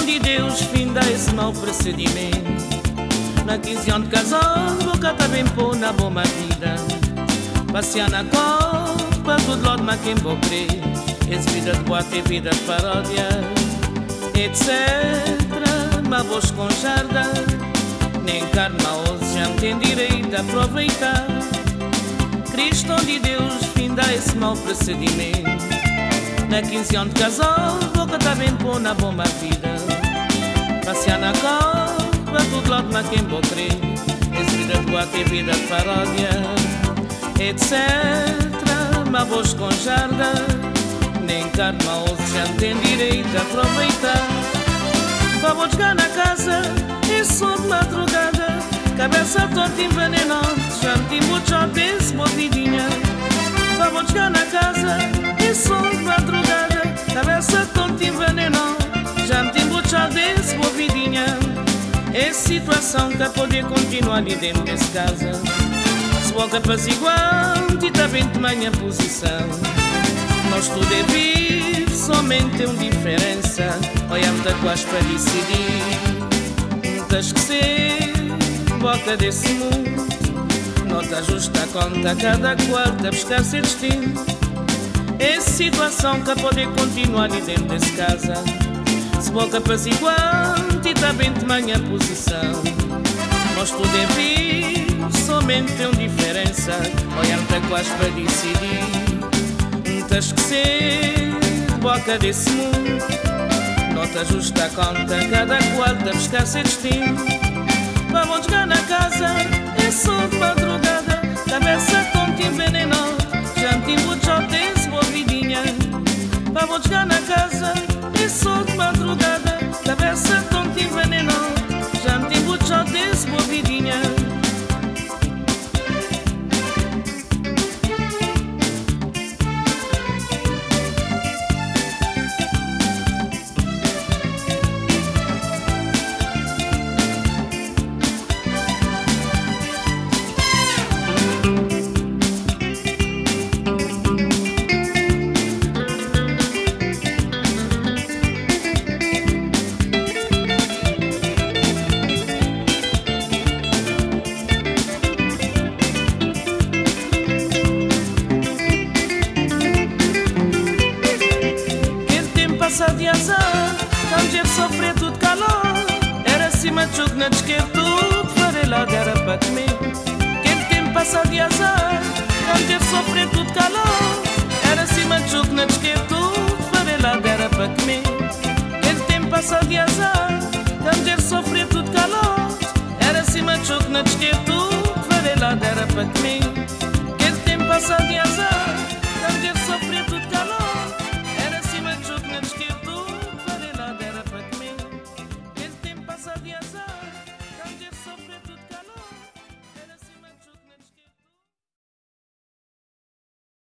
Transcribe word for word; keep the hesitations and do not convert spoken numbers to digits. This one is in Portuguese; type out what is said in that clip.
de Deus finda esse mau procedimento. Na quinze anos de casal, boca tá bem pôr na boa vida. Passear na copa, tudo lado, mas quem vou crer. Esse vida de boate é vida de paródia, etcétera. Mas vos com jarda, nem carne maoso já tem direito a aproveitar. Cristo de Deus finda esse mau procedimento. Na quinze anos de casal, boca tá bem pôr na boa vida. Passear na copa, tudo lado, mas quem vou crer. Esse vida de boate é vida de paródia, etcétera. Mas vos com jarda, nem carne maoso já tem direito a aproveitar. Para vou chegar na casa, e sou de madrugada, cabeça torta envenenada, já me timbo já desse movidinha. Para vou chegar na casa, e sou de madrugada, cabeça torta envenenada, já me timbo já desse movidinha. É situação que a poder continuar ali dentro dessa casa. Se boca apaziguante e tá bem de manhã posição. Nós tudo é vivo, somente tem uma diferença. Olhamos da quase para decidir. Não te esquecer, boca desse mundo. Não te ajusta a conta, cada qual te buscar seu destino. É situação que a poder continuar ali dentro dessa casa. Se boca apaziguante e tá bem de manhã posição. Nós tudo é vivo, somente tem uma diferença. Olhamos da quase para decidir. Não te esquecer, boca desse mundo. Não te ajusta a conta, cada qual te buscar seu destino. Vamos chegar na casa, é só de madrugada, cabeça tonta envenenada, já me timbo já desse movidinha. Vamos chegar na casa, é só de madrugada, cabeça tonta envenenada, já me timbo já desse movidinha. Passa de azar, estamos a sofrer tudo calor. Era acima de jogo, não te esquerdo tudo, farelado era para comer. Quem tempo passa de azar, estamos a sofrer tudo calor.